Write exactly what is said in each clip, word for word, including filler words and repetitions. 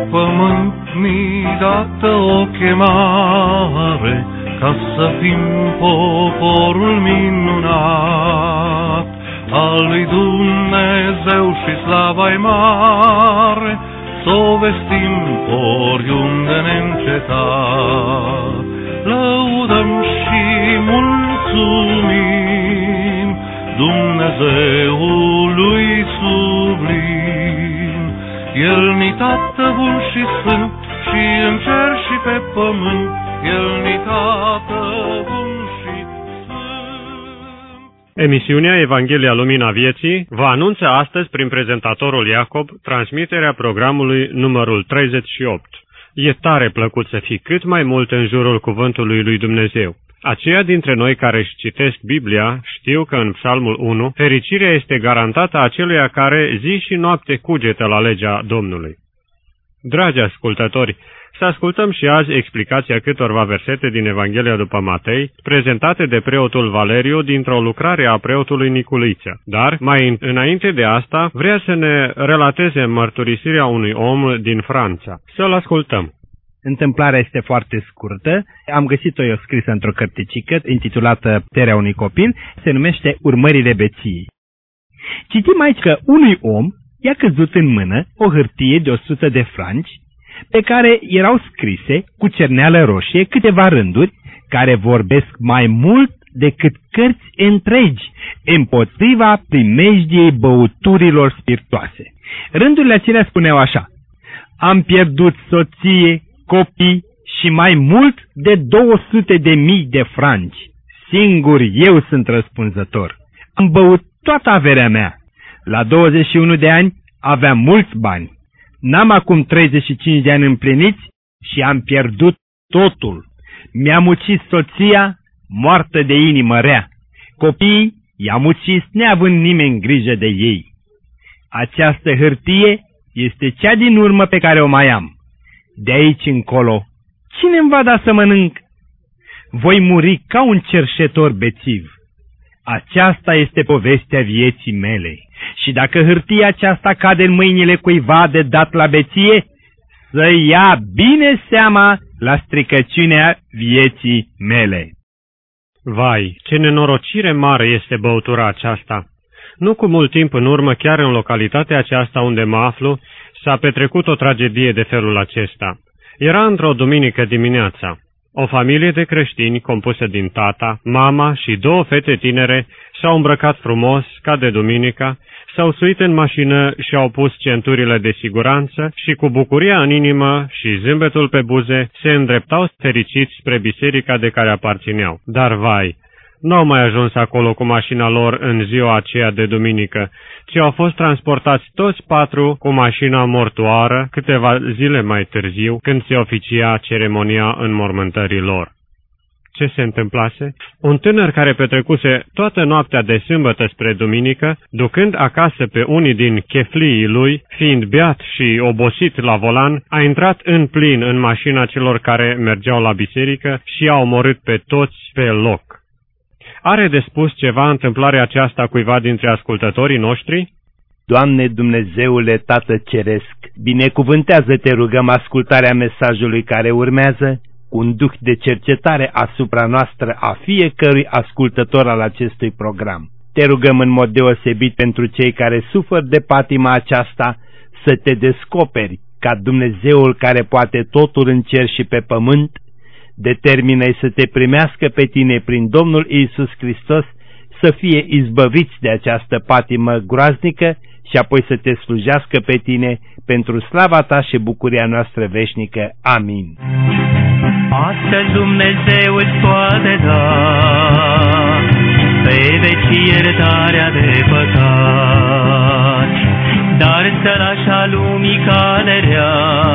pământ mi dată o chemare, ca să fim poporul minunat al lui Dumnezeu și slava-i mare, s-o vestim oriunde neîncetat. Lăudăm și mulțumim Dumnezeului sublim. El ni tată bun și sfânt, și în cer și pe pământ, El ni tată bun și sfânt. Emisiunea Evanghelia Lumina Vieții vă anunță astăzi prin prezentatorul Iacob transmiterea programului numărul treizeci și opt. E tare plăcut să fii cât mai mult în jurul cuvântului lui Dumnezeu. Aceia dintre noi care își citesc Biblia știu că în Psalmul unu fericirea este garantată aceluia care zi și noapte cugetă la legea Domnului. Dragi ascultători, să ascultăm și azi explicația câtorva versete din Evanghelia după Matei, prezentate de preotul Valeriu dintr-o lucrare a preotului Niculiță. Dar, mai înainte de asta, vrea să ne relateze mărturisirea unui om din Franța. Să-l ascultăm. Întâmplarea este foarte scurtă. Am găsit-o eu scrisă într-o cărticică intitulată Puterea unui copil. Se numește Urmările beției. Citim aici că unui om i-a căzut în mână o hârtie de o sută de franci, pe care erau scrise cu cerneală roșie câteva rânduri care vorbesc mai mult decât cărți întregi împotriva primejdiei băuturilor spiritoase. Rândurile acelea spuneau așa: am pierdut soție, copii și mai mult de două sute de mii de franci. Singur eu sunt răspunzător. Am băut toată averea mea. La douăzeci și unu de ani aveam mulți bani. N-am acum treizeci și cinci de ani împliniți și am pierdut totul. Mi-am ucis soția, moartă de inimă rea. Copiii i-am ucis neavând nimeni grijă de ei. Această hârtie este cea din urmă pe care o mai am. De aici încolo, cine îmi va da să mănânc? Voi muri ca un cerșetor bețiv. Aceasta este povestea vieții mele. Și dacă hârtia aceasta cade în mâinile cuiva de dat la beție, să ia bine seama la stricăciunea vieții mele. Vai, ce nenorocire mare este băutura aceasta! Nu cu mult timp în urmă, chiar în localitatea aceasta unde mă aflu, s-a petrecut o tragedie de felul acesta. Era într-o duminică dimineața. O familie de creștini compusă din tata, mama și două fete tinere s-au îmbrăcat frumos, ca de duminică, s-au suit în mașină și au pus centurile de siguranță și cu bucuria în inimă și zâmbetul pe buze se îndreptau fericiți spre biserica de care aparțineau. Dar vai, n-au mai ajuns acolo cu mașina lor în ziua aceea de duminică, ci au fost transportați toți patru cu mașina mortoară câteva zile mai târziu, când se oficia ceremonia înmormântării lor. Ce se întâmplase? Un tânăr care petrecuse toată noaptea de sâmbătă spre duminică, ducând acasă pe unii din chefliii lui, fiind beat și obosit la volan, a intrat în plin în mașina celor care mergeau la biserică și i-a omorât pe toți pe loc. Are de spus ceva întâmplarea aceasta cuiva dintre ascultătorii noștri? Doamne Dumnezeule Tată Ceresc, binecuvântează-te, rugăm, ascultarea mesajului care urmează, cu un duh de cercetare asupra noastră a fiecărui ascultător al acestui program. Te rugăm în mod deosebit pentru cei care suferă de patima aceasta, să te descoperi ca Dumnezeul care poate totul în cer și pe pământ. Determină-i să te primească pe tine prin Domnul Iisus Hristos, să fie izbăviți de această patimă groaznică și apoi să te slujească pe tine pentru slava ta și bucuria noastră veșnică. Amin. Astăzi Dumnezeu îți poate da pe veci iertarea de păcat, dar să lași a lumii calerea,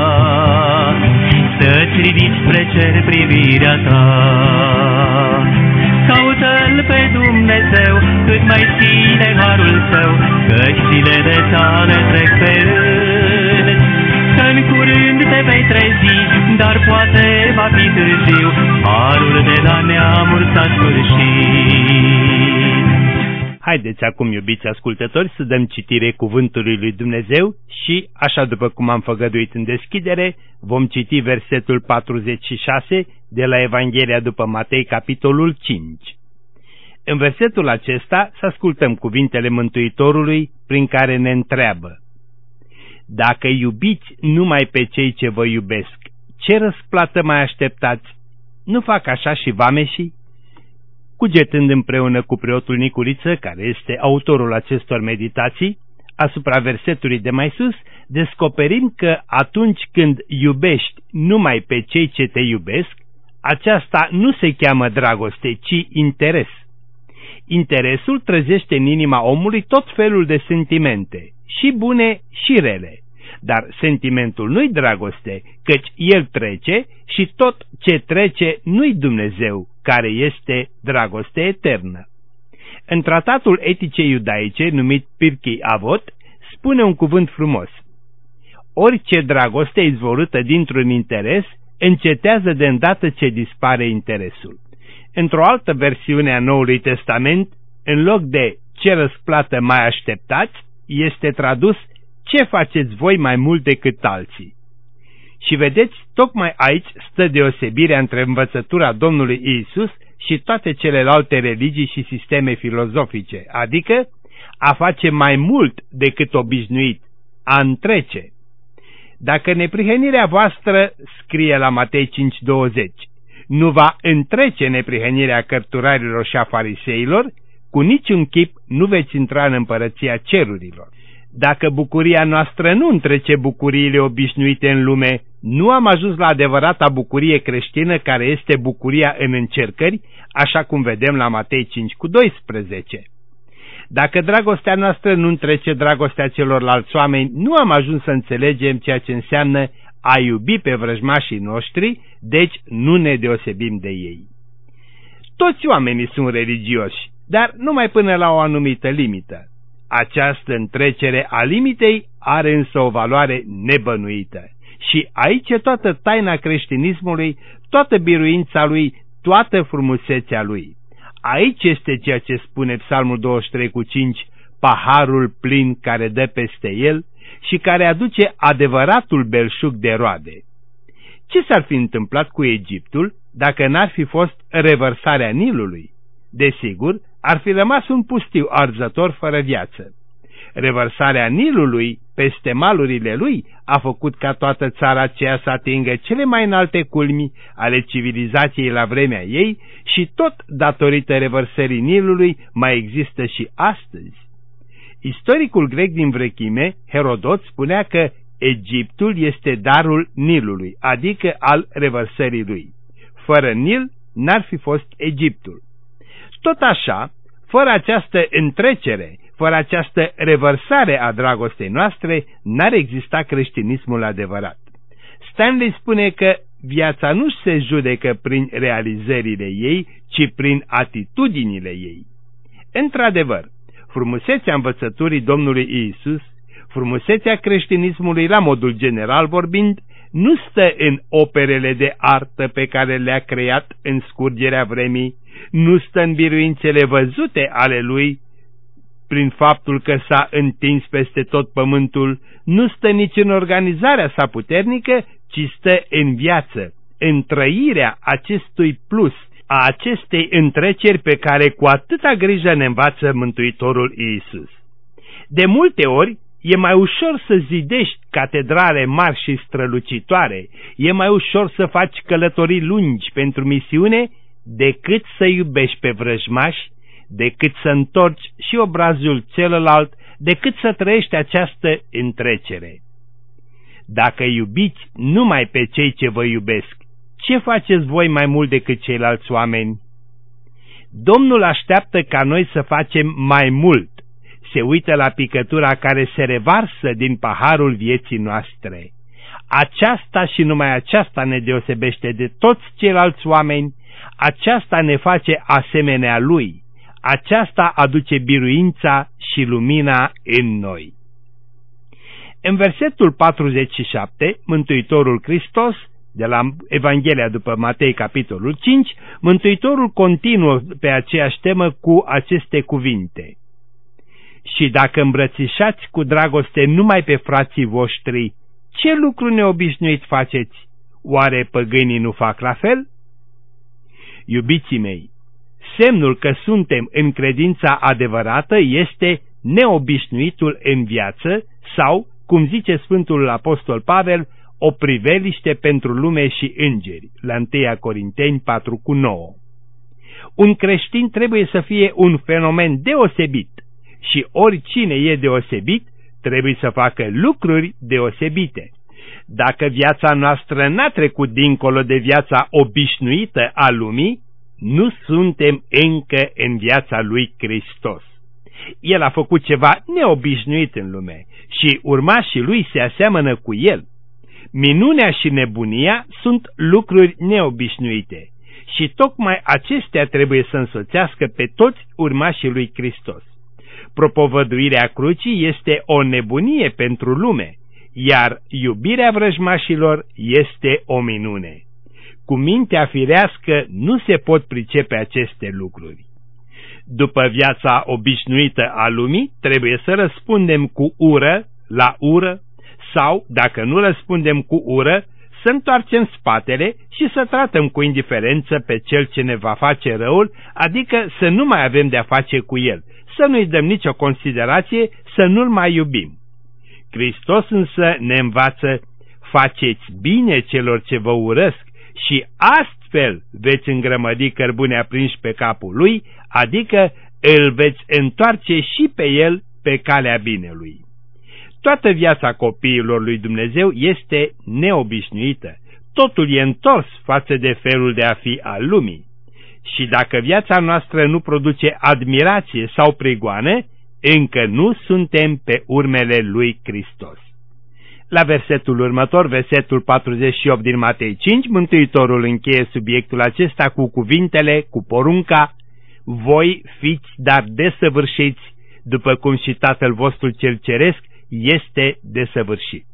să-ți ridici spre cer privirea ta. Caută-L pe Dumnezeu cât mai ține harul Său, căci zilele tale trec pe rând. Că-n curând te vei trezi, dar poate va fi târziu, harul de la neamuri s-a sfârșit. Haideți acum, iubiți ascultători, să dăm citire cuvântului lui Dumnezeu și, așa după cum am făgăduit în deschidere, vom citi versetul patruzeci și șase de la Evanghelia după Matei, capitolul cinci. În versetul acesta să ascultăm cuvintele Mântuitorului prin care ne întreabă: Dacă iubiți numai pe cei ce vă iubesc, ce răsplată mai așteptați? Nu fac așa și vameșii? Cugetând împreună cu preotul Nicuriță, care este autorul acestor meditații, asupra versetului de mai sus, descoperim că atunci când iubești numai pe cei ce te iubesc, aceasta nu se cheamă dragoste, ci interes. Interesul trezește în inima omului tot felul de sentimente, și bune și rele. Dar sentimentul nu-i dragoste, căci el trece și tot ce trece nu-i Dumnezeu, care este dragoste eternă. În tratatul eticei iudaice, numit Pirkei Avot, spune un cuvânt frumos: orice dragoste izvorâtă dintr-un interes încetează de îndată ce dispare interesul. Într-o altă versiune a Noului Testament, în loc de ce răsplată mai așteptați, este tradus ce faceți voi mai mult decât alții. Și vedeți, tocmai aici stă deosebirea între învățătura Domnului Iisus și toate celelalte religii și sisteme filozofice, adică a face mai mult decât obișnuit, a întrece. Dacă neprihănirea voastră, scrie la Matei cinci douăzeci, nu va întrece neprihănirea cărturarilor și a fariseilor, cu niciun chip nu veți intra în împărăția cerurilor. Dacă bucuria noastră nu întrece bucuriile obișnuite în lume, nu am ajuns la adevărata bucurie creștină, care este bucuria în încercări, așa cum vedem la Matei cinci cu doisprezece. Dacă dragostea noastră nu întrece dragostea celorlalți oameni, nu am ajuns să înțelegem ceea ce înseamnă a iubi pe vrăjmașii noștri, deci nu ne deosebim de ei. Toți oamenii sunt religioși, dar numai până la o anumită limită. Această întrecere a limitei are însă o valoare nebănuită. Și aici e toată taina creștinismului, toată biruința lui, toată frumusețea lui. Aici este ceea ce spune Psalmul douăzeci și trei cu cinci, paharul plin care dă peste el și care aduce adevăratul belșug de roade. Ce s-ar fi întâmplat cu Egiptul dacă n-ar fi fost revărsarea Nilului? Desigur, ar fi rămas un pustiu arzător fără viață. Revărsarea Nilului peste malurile lui a făcut ca toată țara aceea să atingă cele mai înalte culmi ale civilizației la vremea ei și tot datorită revărsării Nilului mai există și astăzi. Istoricul grec din vechime, Herodot, spunea că Egiptul este darul Nilului, adică al revărsării lui. Fără Nil n-ar fi fost Egiptul. Tot așa, fără această întrecere, fără această revărsare a dragostei noastre, n-ar exista creștinismul adevărat. Stanley spune că viața nu se judecă prin realizările ei, ci prin atitudinile ei. Într-adevăr, frumusețea învățăturii Domnului Iisus, frumusețea creștinismului la modul general vorbind, nu stă în operele de artă pe care le-a creat în scurgerea vremii, nu stă în biruințele văzute ale lui, prin faptul că s-a întins peste tot pământul, nu stă nici în organizarea sa puternică, ci stă în viață, în trăirea acestui plus, a acestei întreceri pe care cu atâta grijă ne învață Mântuitorul Iisus. De multe ori, e mai ușor să zidești catedrale mari și strălucitoare, e mai ușor să faci călătorii lungi pentru misiune, decât să iubești pe vrăjmași, decât să întorci și obrazul celălalt, decât să trăiești această întrecere. Dacă iubiți numai pe cei ce vă iubesc, ce faceți voi mai mult decât ceilalți oameni? Domnul așteaptă ca noi să facem mai mult. Se uită la picătura care se revarsă din paharul vieții noastre. Aceasta și numai aceasta ne deosebește de toți ceilalți oameni, aceasta ne face asemenea lui, aceasta aduce biruința și lumina în noi. În versetul patruzeci și șapte, Mântuitorul Hristos, de la Evanghelia după Matei, capitolul cinci, Mântuitorul continuă pe aceeași temă cu aceste cuvinte: Și dacă îmbrățișați cu dragoste numai pe frații voștri, ce lucru neobișnuit faceți? Oare păgânii nu fac la fel? Iubiții mei, semnul că suntem în credința adevărată este neobișnuitul în viață sau, cum zice Sfântul Apostol Pavel, o priveliște pentru lume și îngeri, la întâi Corinteni patru cu nouă. Un creștin trebuie să fie un fenomen deosebit și oricine e deosebit trebuie să facă lucruri deosebite. Dacă viața noastră n-a trecut dincolo de viața obișnuită a lumii, nu suntem încă în viața lui Hristos. El a făcut ceva neobișnuit în lume și urmașii lui se aseamănă cu el. Minunea și nebunia sunt lucruri neobișnuite și tocmai acestea trebuie să însoțească pe toți urmașii lui Hristos. Propovăduirea crucii este o nebunie pentru lume, iar iubirea vrăjmașilor este o minune. Cu mintea firească nu se pot pricepe aceste lucruri. După viața obișnuită a lumii, trebuie să răspundem cu ură la ură sau, dacă nu răspundem cu ură, să întoarcem spatele și să tratăm cu indiferență pe cel ce ne va face răul, adică să nu mai avem de-a face cu el, să nu-i dăm nicio considerație, să nu-l mai iubim. Hristos însă ne învață: faceți bine celor ce vă urăsc și astfel veți îngrămădi cărbune aprinși pe capul lui, adică îl veți întoarce și pe el pe calea binelui. Toată viața copiilor lui Dumnezeu este neobișnuită. Totul e întors față de felul de a fi al lumii. Și dacă viața noastră nu produce admirație sau prigoană, încă nu suntem pe urmele lui Hristos. La versetul următor, versetul patruzeci și opt din Matei cinci, Mântuitorul încheie subiectul acesta cu cuvintele, cu porunca: voi fiți dar desăvârșiți, după cum și Tatăl vostru cel ceresc este desăvârșit.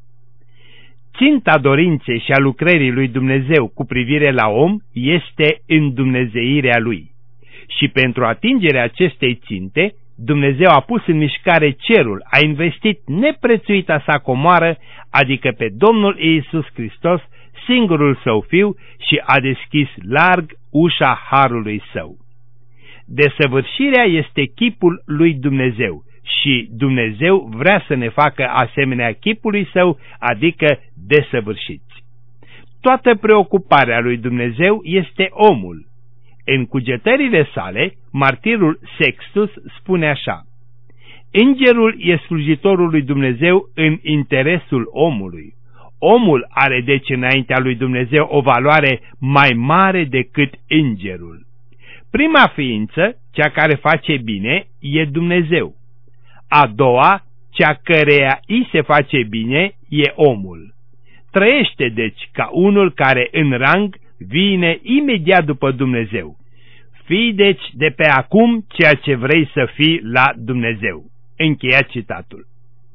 Ținta dorinței și a lucrării lui Dumnezeu cu privire la om este îndumnezeirea lui. Și pentru atingerea acestei ținte, Dumnezeu a pus în mișcare cerul, a investit neprețuita sa comoară, adică pe Domnul Iisus Hristos, singurul său Fiu, și a deschis larg ușa harului său. Desăvârșirea este chipul lui Dumnezeu și Dumnezeu vrea să ne facă asemenea chipului său, adică desăvârșiți. Toată preocuparea lui Dumnezeu este omul. În cugetările sale, martirul Sextus spune așa: îngerul e slujitorul lui Dumnezeu în interesul omului. Omul are deci înaintea lui Dumnezeu o valoare mai mare decât îngerul. Prima ființă, cea care face bine, e Dumnezeu. A doua, cea căreia îi se face bine, e omul. Trăiește deci ca unul care în rang vine imediat după Dumnezeu. Fii deci de pe acum ceea ce vrei să fii la Dumnezeu. Încheia citatul.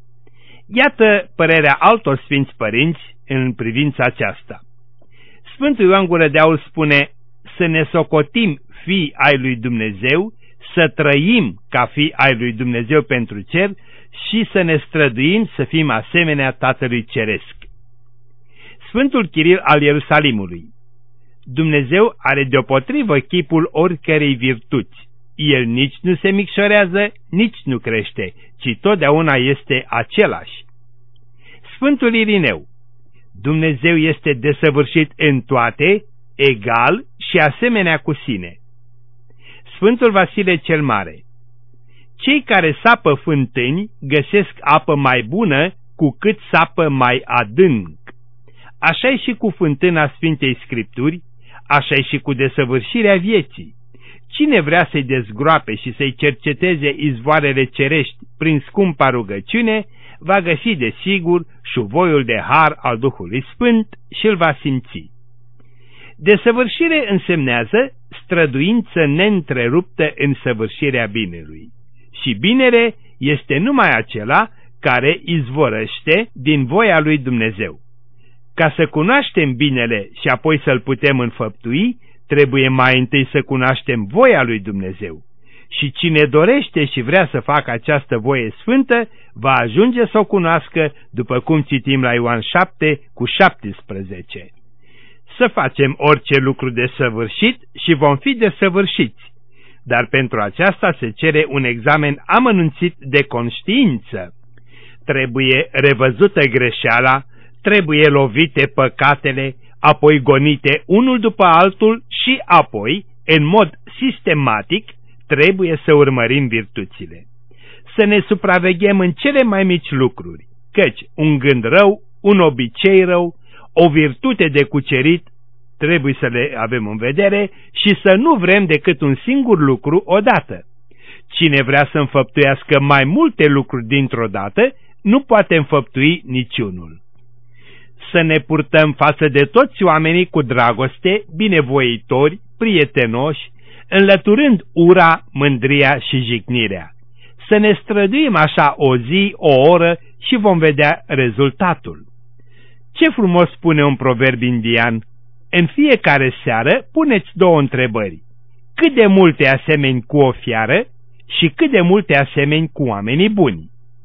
Iată părerea altor sfinți părinți în privința aceasta. Sfântul Ioan Gură de Aur spune să ne socotim fii ai lui Dumnezeu, să trăim ca fii ai lui Dumnezeu pentru cer și să ne străduim să fim asemenea Tatălui Ceresc. Sfântul Chiril al Ierusalimului: Dumnezeu are deopotrivă chipul oricărei virtuți. El nici nu se micșorează, nici nu crește, ci totdeauna este același. Sfântul Irineu: Dumnezeu este desăvârșit în toate, egal și asemenea cu sine. Sfântul Vasile cel Mare: cei care sapă fântâni găsesc apă mai bună cu cât sapă mai adânc. Așa-i și cu fântâna Sfintei Scripturi, așa-i și cu desăvârșirea vieții. Cine vrea să-i dezgroape și să-i cerceteze izvoarele cerești prin scumpa rugăciune, va găsi de sigur șuvoiul de har al Duhului Sfânt și îl va simți. Desăvârșire însemnează străduință neîntreruptă în săvârșirea binelui. Și binele este numai acela care izvorăște din voia lui Dumnezeu. Ca să cunoaștem binele și apoi să-l putem înfăptui, trebuie mai întâi să cunoaștem voia lui Dumnezeu. și cine dorește și vrea să facă această voie sfântă, va ajunge să o cunoască, după cum citim la Ioan șapte cu șaptesprezece. Să facem orice lucru desăvârșit și vom fi desăvârșiți, dar pentru aceasta se cere un examen amănunțit de conștiință. Trebuie revăzută greșeala, trebuie lovite păcatele, apoi gonite unul după altul și apoi, în mod sistematic, trebuie să urmărim virtuțile. Să ne supraveghem în cele mai mici lucruri, căci un gând rău, un obicei rău, o virtute de cucerit, trebuie să le avem în vedere și să nu vrem decât un singur lucru odată. Cine vrea să înfăptuiască mai multe lucruri dintr-o dată, nu poate înfăptui niciunul. Să ne purtăm față de toți oamenii cu dragoste, binevoitori, prietenoși, înlăturând ura, mândria și jignirea. Să ne străduim așa o zi, o oră și vom vedea rezultatul. Ce frumos spune un proverb indian: în fiecare seară puneți două întrebări. Cât de multe asemeni cu o fiară și cât de multe asemeni cu oamenii buni?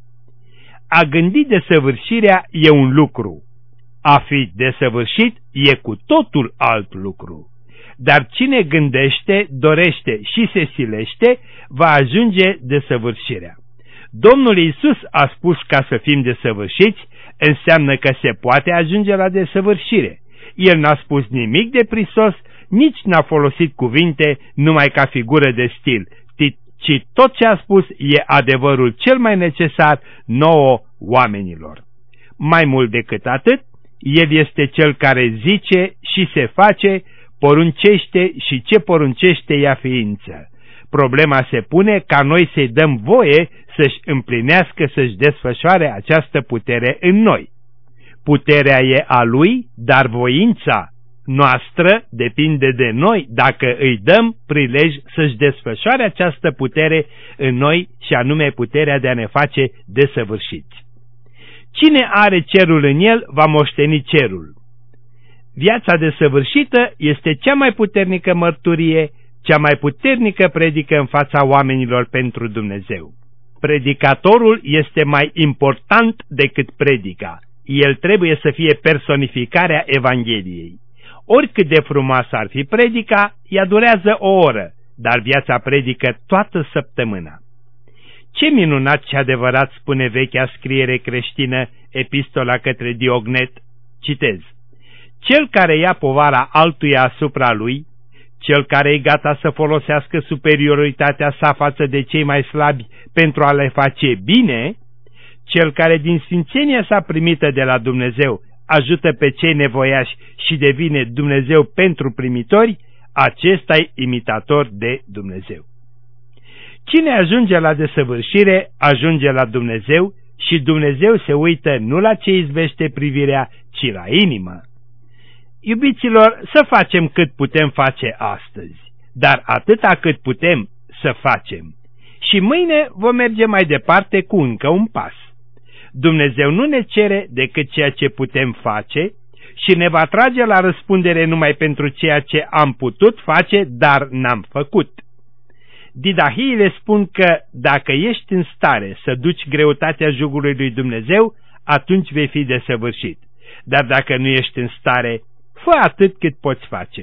A gândi desăvârșirea e un lucru. A fi desăvârșit e cu totul alt lucru. Dar cine gândește, dorește și se silește, va ajunge desăvârșirea. Domnul Iisus a spus ca să fim desăvârșiți, înseamnă că se poate ajunge la desăvârșire. El n-a spus nimic de prisos, nici n-a folosit cuvinte numai ca figură de stil, ci tot ce a spus e adevărul cel mai necesar nouă oamenilor. Mai mult decât atât, El este Cel care zice și se face, poruncește și ce poruncește ia ființă. Problema se pune ca noi să-i dăm voie să-și împlinească, să-și desfășoare această putere în noi. Puterea e a Lui, dar voința noastră depinde de noi dacă îi dăm prilej să-și desfășoare această putere în noi, și anume puterea de a ne face desăvârșiți. Cine are cerul în el va moșteni cerul. Viața desăvârșită este cea mai puternică mărturie, cea mai puternică predică în fața oamenilor pentru Dumnezeu. Predicatorul este mai important decât predica. El trebuie să fie personificarea Evangheliei. Oricât de frumoasă ar fi predica, ea durează o oră, dar viața predică toată săptămâna. Ce minunat și adevărat spune vechea scriere creștină, Epistola către Diognet, citez: cel care ia povara altuia asupra lui, cel care e gata să folosească superioritatea sa față de cei mai slabi pentru a le face bine, cel care din sfințenia sa primită de la Dumnezeu ajută pe cei nevoiași și devine Dumnezeu pentru primitori, acesta-i imitator de Dumnezeu. Cine ajunge la desăvârșire, ajunge la Dumnezeu și Dumnezeu se uită nu la ce izbește privirea, ci la inimă. Iubiților, să facem cât putem face astăzi, dar atâta cât putem să facem. Și mâine vom merge mai departe cu încă un pas. Dumnezeu nu ne cere decât ceea ce putem face și ne va trage la răspundere numai pentru ceea ce am putut face, dar n-am făcut. Didahiile spun că dacă ești în stare să duci greutatea jugului lui Dumnezeu, atunci vei fi desăvârșit. Dar dacă nu ești în stare, fă atât cât poți face.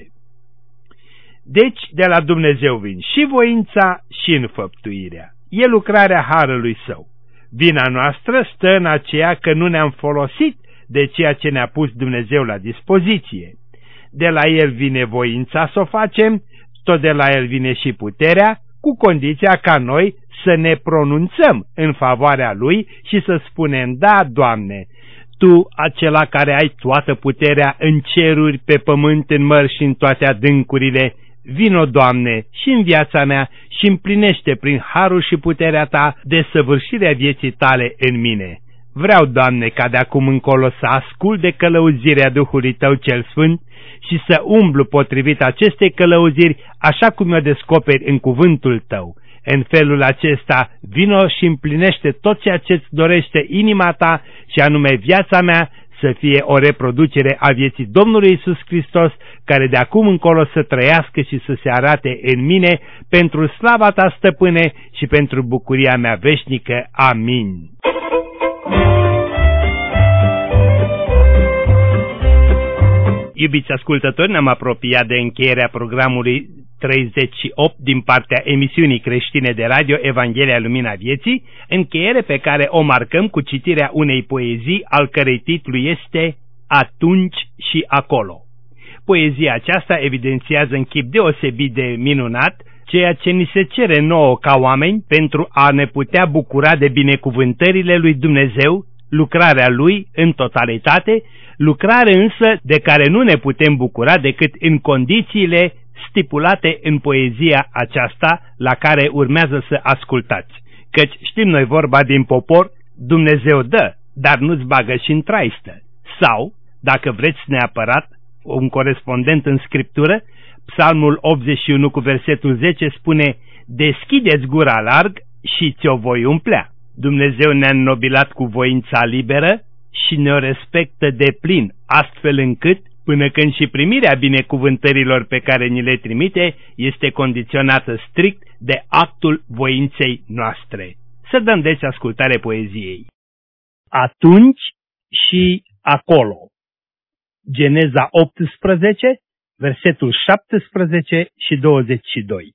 Deci, de la Dumnezeu vin și voința și înfăptuirea. E lucrarea harului Său. Vina noastră stă în aceea că nu ne-am folosit de ceea ce ne-a pus Dumnezeu la dispoziție. De la El vine voința să o facem, tot de la El vine și puterea, cu condiția ca noi să ne pronunțăm în favoarea Lui și să spunem: da, Doamne, Tu, acela care ai toată puterea în ceruri, pe pământ, în mări și în toate adâncurile, vino, Doamne, și în viața mea și împlinește prin harul și puterea Ta desăvârșirea vieții Tale în mine. Vreau, Doamne, ca de acum încolo să ascult de călăuzirea Duhului Tău cel Sfânt și să umblu potrivit acestei călăuziri, așa cum o descoperi în cuvântul Tău. În felul acesta vino și împlinește tot ceea ce-ți dorește inima Ta, și anume viața mea să fie o reproducere a vieții Domnului Iisus Hristos, care de acum încolo să trăiască și să se arate în mine pentru slava ta, Stăpâne, și pentru bucuria mea veșnică. Amin. Iubiți ascultători, ne-am apropiat de încheierea programului treizeci și opt din partea emisiunii creștine de radio Evanghelia Lumina Vieții, încheiere pe care o marcăm cu citirea unei poezii al cărei titlu este Atunci și acolo. Poezia aceasta evidențiază în chip deosebit de minunat ceea ce ni se cere nouă ca oameni pentru a ne putea bucura de binecuvântările lui Dumnezeu, lucrarea Lui în totalitate, lucrare însă de care nu ne putem bucura decât în condițiile stipulate în poezia aceasta la care urmează să ascultați. Căci știm noi vorba din popor, Dumnezeu dă, dar nu-ți bagă și în traistă. Sau, dacă vreți neapărat, un corespondent în Scriptură, Psalmul optzeci și unu cu versetul zece spune: deschideți gura larg și ți-o voi umplea. Dumnezeu ne-a înnobilat cu voința liberă și ne-o respectă de plin, astfel încât, până când și primirea binecuvântărilor pe care ni le trimite este condiționată strict de actul voinței noastre. Să dăm deci ascultare poeziei. Atunci și acolo. Geneza optsprezece, versetul șaptesprezece și douăzeci și doi.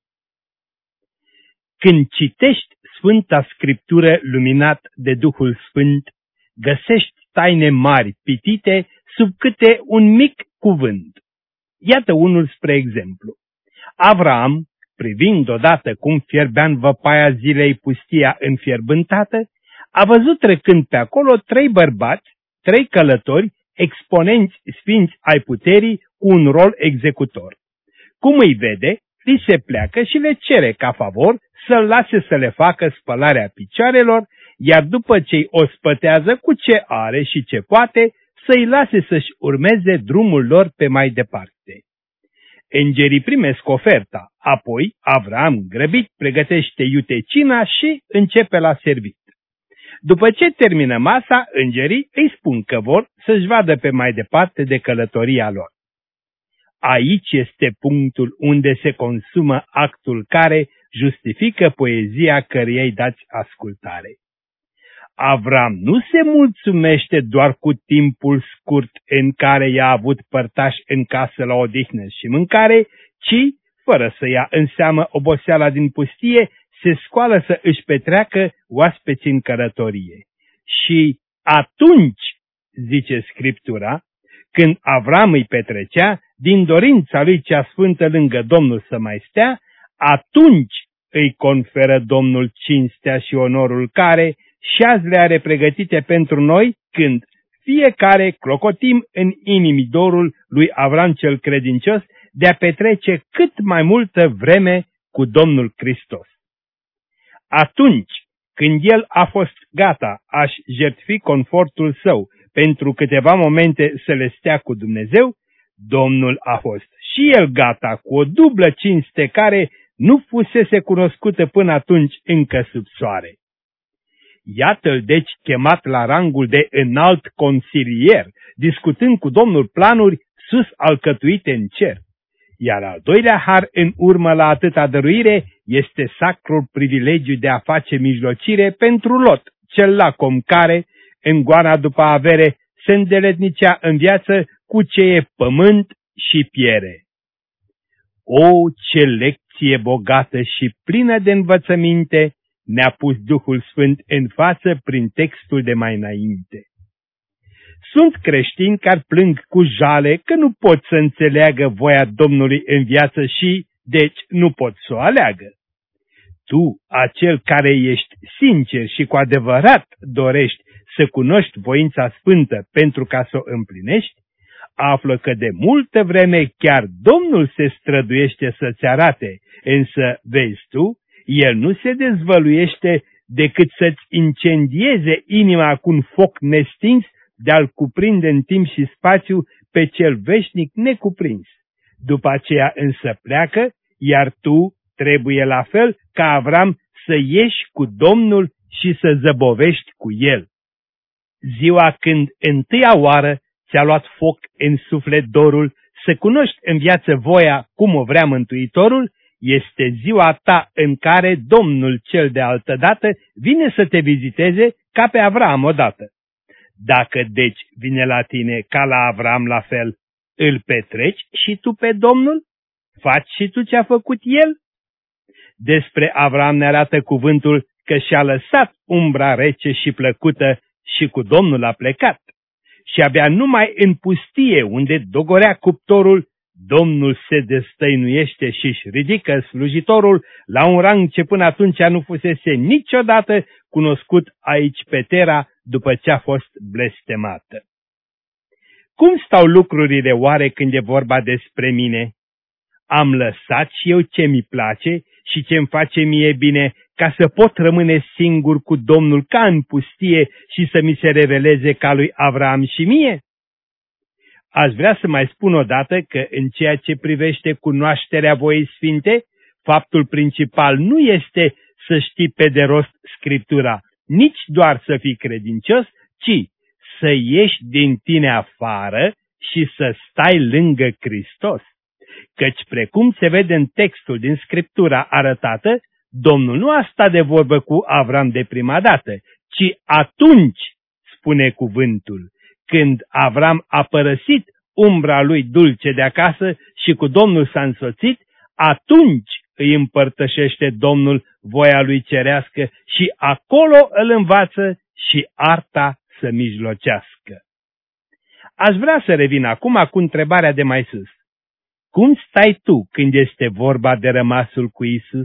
Când citești Sfânta Scriptură luminat de Duhul Sfânt, găsești taine mari pitite sub câte un mic cuvânt. Iată unul spre exemplu. Avram, privind odată cum fierbea în văpaia zilei pustia înfierbântată, a văzut trecând pe acolo trei bărbați, trei călători, exponenți sfinți ai puterii cu un rol executor. Cum îi vede, li se pleacă și le cere ca favor să-l lase să le facă spălarea picioarelor, iar după ce îi ospătează cu ce are și ce poate, să-i lase să-și urmeze drumul lor pe mai departe. Îngerii primesc oferta, apoi Avram, grăbit, pregătește iutecina și începe la servit. După ce termină masa, îngerii îi spun că vor să-și vadă pe mai departe de călătoria lor. Aici este punctul unde se consumă actul care justifică poezia căreia dați ascultare. Avram nu se mulțumește doar cu timpul scurt în care i-a avut părtaș în casă la odihnă și mâncare, ci, fără să ia în seamă oboseala din pustie, se scoală să își petreacă oaspeții în călătorie. Și atunci, zice Scriptura, când Avram îi petrecea, din dorința lui cea sfântă lângă Domnul să mai stea, atunci îi conferă Domnul cinstea și onorul care și azi le are pregătite pentru noi, când fiecare clocotim în inimidorul lui Avram cel credincios de a petrece cât mai multă vreme cu Domnul Hristos. Atunci când el a fost gata a-și jertfi confortul său pentru câteva momente să le stea cu Dumnezeu, Domnul a fost și el gata cu o dublă cinste care nu fusese cunoscută până atunci încă sub soare. Iată-l deci chemat la rangul de înalt consilier, discutând cu Domnul planuri sus alcătuite în cer. Iar al doilea har în urmă la atâta dăruire este sacrul privilegiu de a face mijlocire pentru Lot, cel lacom care, în goana după avere, se îndeletnicea în viață cu ce e pământ și piere. O, ce lecție bogată și plină de învățăminte ne-a pus Duhul Sfânt în față prin textul de mai înainte. Sunt creștini care plâng cu jale că nu pot să înțeleagă voia Domnului în viață și, deci, nu pot să o aleagă. Tu, acel care ești sincer și cu adevărat dorești să cunoști voința sfântă pentru ca să o împlinești, află că de multă vreme chiar Domnul se străduiește să-ți arate, însă, vezi tu, El nu se dezvăluiește decât să-ți incendieze inima cu un foc nestins de a-l cuprinde în timp și spațiu pe cel veșnic necuprins. După aceea însă pleacă, iar tu trebuie la fel ca Avram să ieși cu Domnul și să zăbovești cu El. ziua când întâia oară ți-a luat foc în suflet dorul să cunoști în viață voia cum o vrea Mântuitorul, este ziua ta în care Domnul cel de altădată vine să te viziteze ca pe Avram odată. Dacă deci vine la tine ca la Avram la fel, îl petreci și tu pe Domnul? Faci și tu ce-a făcut el? Despre Avram ne arată cuvântul că și-a lăsat umbra rece și plăcută și cu Domnul a plecat. Și abia numai în pustie, unde dogorea cuptorul, Domnul se destăinuiește și își ridică slujitorul la un rang ce până atunci nu fusese niciodată cunoscut aici pe Tera după ce a fost blestemată. Cum stau lucrurile oare când e vorba despre mine? Am lăsat și eu ce mi place și ce-mi face mie bine ca să pot rămâne singur cu Domnul ca în pustie și să mi se reveleze ca lui Avram și mie? Aș vrea să mai spun odată că în ceea ce privește cunoașterea voii sfinte, faptul principal nu este să știi pe de rost Scriptura, nici doar să fii credincios, ci să ieși din tine afară și să stai lângă Hristos. Căci precum se vede în textul din Scriptura arătată, Domnul nu a stat de vorbă cu Avram de prima dată, ci atunci, spune cuvântul, când Avram a părăsit umbra lui dulce de acasă și cu Domnul s-a însoțit, atunci îi împărtășește Domnul voia lui cerească și acolo îl învață și arta să mijlocească. Aș vrea să revin acum cu întrebarea de mai sus. Cum stai tu când este vorba de rămasul cu Isus?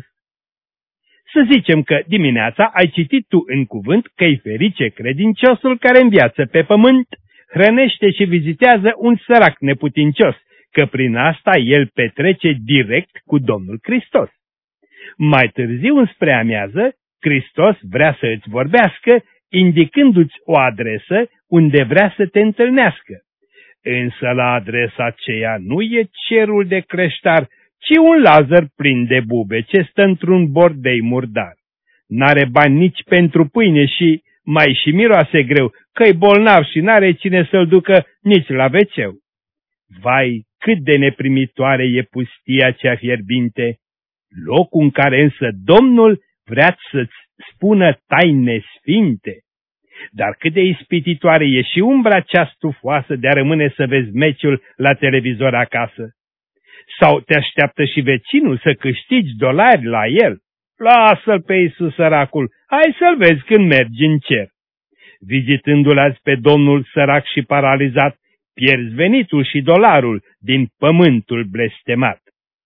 Să zicem că dimineața ai citit tu în cuvânt că-i ferice credinciosul care în viață pe pământ hrănește și vizitează un sărac neputincios, că prin asta el petrece direct cu Domnul Hristos. Mai târziu, înspre amiază, Hristos vrea să îți vorbească, indicându-ți o adresă unde vrea să te întâlnească. Însă la adresa aceea nu e cerul de creștar, ci un Lazar plin de bube ce stă într-un bordei murdar. N-are bani nici pentru pâine și mai și miroase greu, că-i bolnav și n-are cine să-l ducă nici la veceu. Vai, cât de neprimitoare e pustia cea fierbinte, locul în care însă Domnul vrea să-ți spună taine sfinte. Dar cât de ispititoare e și umbra cea stufoasă de a rămâne să vezi meciul la televizor acasă. Sau te așteaptă și vecinul să câștigi dolari la el. Lasă-l pe Iisus săracul, hai să-l vezi când mergi în cer. Vizitându-l azi pe Domnul sărac și paralizat, pierzi venitul și dolarul din pământul blestemat.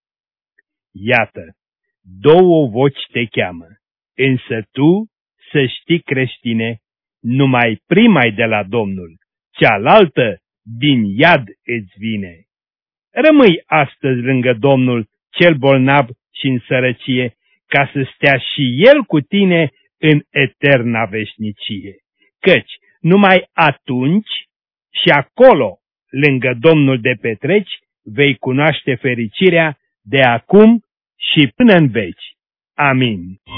Iată, două voci te cheamă, însă tu, să știi, creștine, numai prima-i de la Domnul, cealaltă din iad îți vine. Rămâi astăzi lângă Domnul, cel bolnav și în sărăcie, ca să stea și El cu tine în eterna veșnicie. Căci numai atunci și acolo, lângă Domnul de petreci, vei cunoaște fericirea de acum și până în veci. Amin.